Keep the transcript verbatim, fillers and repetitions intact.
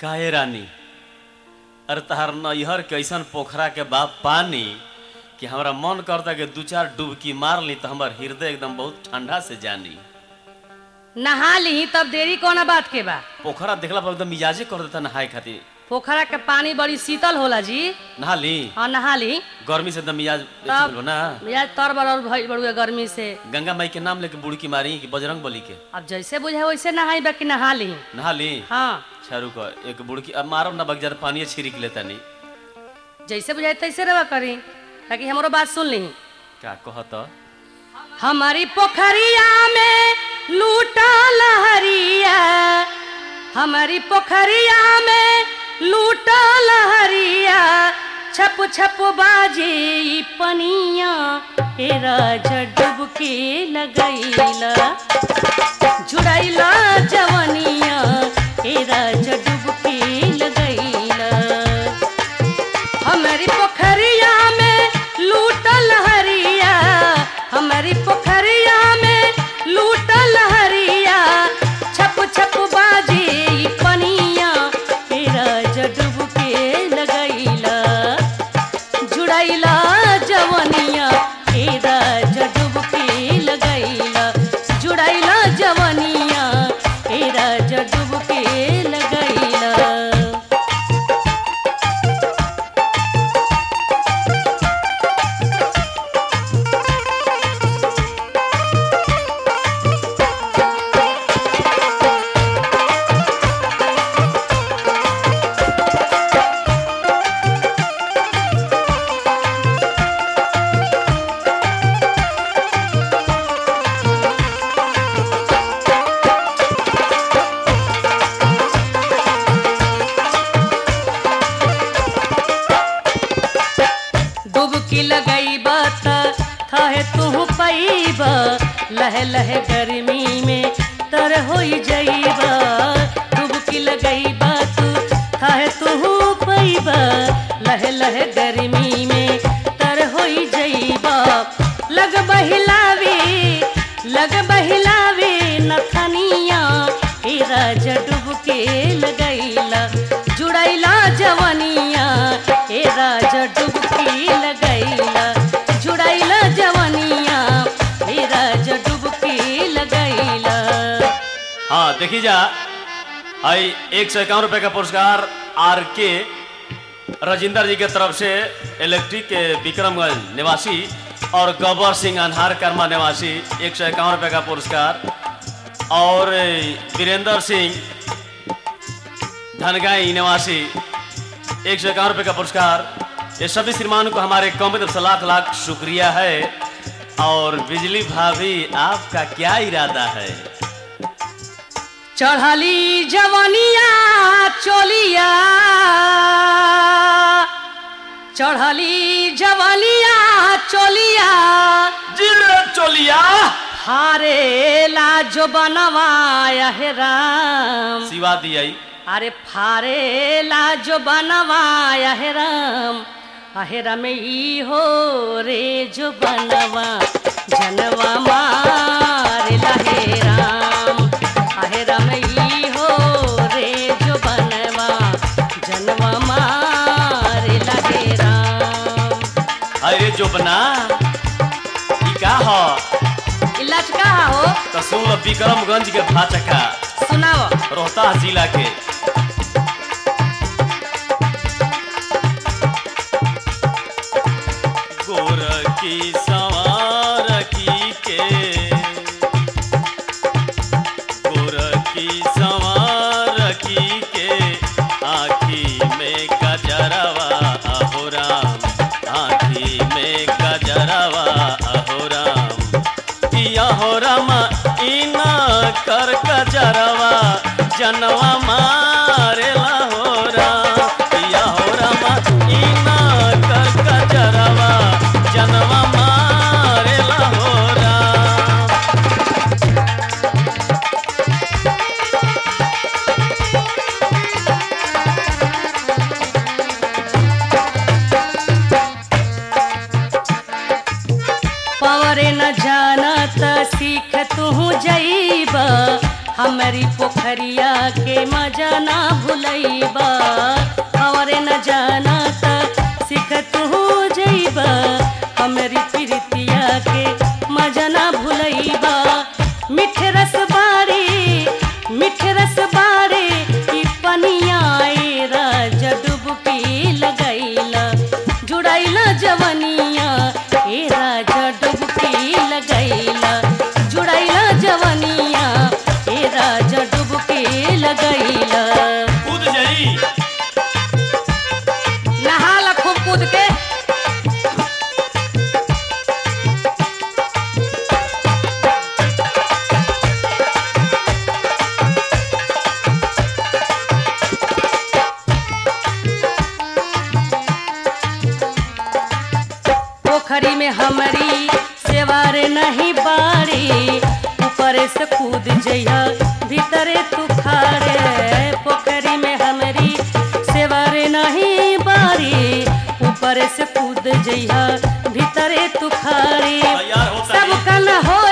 काहे रानी अरे तहार नैहर के ऐसन पोखरा के बाप पानी कि हमारा मन करता कि दू चार डुबकी मार ली तो हमार हृदय एकदम बहुत ठंडा से जानी। नहा ली तब देरी कौन बात के बा। पोखरा देखला पर एकदम मिजाजे कर देता नहाए खातिर। पोखरा के पानी बड़ी शीतल होला जी। नहा ली हाँ नहा ली। गर्मी से एकदम मिजाज तब ना मिजाज तर बरौर भइल बड़ुए गर्मी से। गंगा माई के नाम लेके बुड़की मारी कि बजरंग बली के। अब जैसे बुझे वैसे नहाई बा कि नहा ली। नहा ली हाँ छारू को एक बुड़की अब मारो ना बग जाता पानी छिड़क लेता नहीं। जैसे बुझाए तैसे रवा करी ताकि हमारो बात सुन ली। क्या कहत हमारी पोखरिया में लूटा लहरिया, हमारी पोखरिया में लूटा लहरिया, छप छप बाजे पनिया ए राजा डुबकी लगैला, जुड़ैला जवनिया ए राजा डुबकी लगैला। हमारी पोखरिया में लूटा लहरिया, हमारी पोखरिया में लूटा लहरिया, छप छप बाजे पनिया ए राजा डुबकी लगैला, जुड़ैला जवनिया ए राजा डुबकी लगैला, जुड़ैला जवनिया ए राजा डुबकी लगैला। डुबकी लगैबा थाहे तू पैबा, लह लह गर्मी में तर हो जैबा। डुबकी लगैबा तू थाहे तू पैबा, लह लह गर्मी में तर हो जैबा। लग बहिलावे लग बहिलावे नथनिया ए राजा डुबकी लगैला, जुड़ैला जवनिया ए राजा डुबकी लगैला, जुड़ैला जवनिया ए राजा डुबकी लगैला। हाँ देखी जा आई एक सौ इक्यावन रुपए का पुरस्कार आर के राजेंद्र जी के तरफ से इलेक्ट्रिक के विक्रमगंज निवासी और गब्बर सिंह अनहार कर्मा निवासी एक सौ इक्यावन रुपए का पुरस्कार, और वीरेंद्र सिंह धनगाई निवासी एक सौ इक्यावन रुपये का पुरस्कार। ये सभी श्रीमान को हमारे कौमी तरफ से लाख लाख शुक्रिया है। और बिजली भाभी आपका क्या इरादा है? चढ़ली जवनिया चोलिया, चढ़ली जवनिया चोलिया, जिले चोलिया हारे ला जो बनवाया है राम, सिवा दिया अरे फारे ला जो बनवाया है राम, अहेरा में ई हो रे जो बनवा जनवा मारे लहे राम, अहेरा में ई हो रे जो बनवा जनवा मारे लहे राम। अरे जो बना ई का हो इलाज का हो तो सुन लो विक्रमगंज के भाचका सुनाओ रोहतास जिला के। गोरखी सवारखी के गोरखी सवारखी के आँखी में गजरवा अहो राम, आँखी में गजरवा अहो राम, किया हो राम इना कर गजरवा जनवा मारेला हो राम, किया हो राम इना कर गजरवा जनवा मारेला हो राम। पवरे न जानत सीख तू जैबा, हमारी पोखरिया के मजा ना भुलैबा और न जाना त सिखत हो जइबा हमारी प्रीतिया के मजा ना भुलैबा मीठे रस बारे मीठे रस बारे की पनिया ए राजा डुबकी लगैला जुड़ैला जवनिया ए राजा डुबकी लगैला जुड़ैला जवनिया ए राजा डुबकी लगैला कूद जाई नहाला खूब कूद के पोखरी में हमारी सेवार नहीं बारी ऊपर से कूद जइहा भीतरे तू खारे पोखरी में हमारी सेवार नहीं बारी ऊपर से कूद जइहा भीतरे तू खारे तैयार हो सब कन हो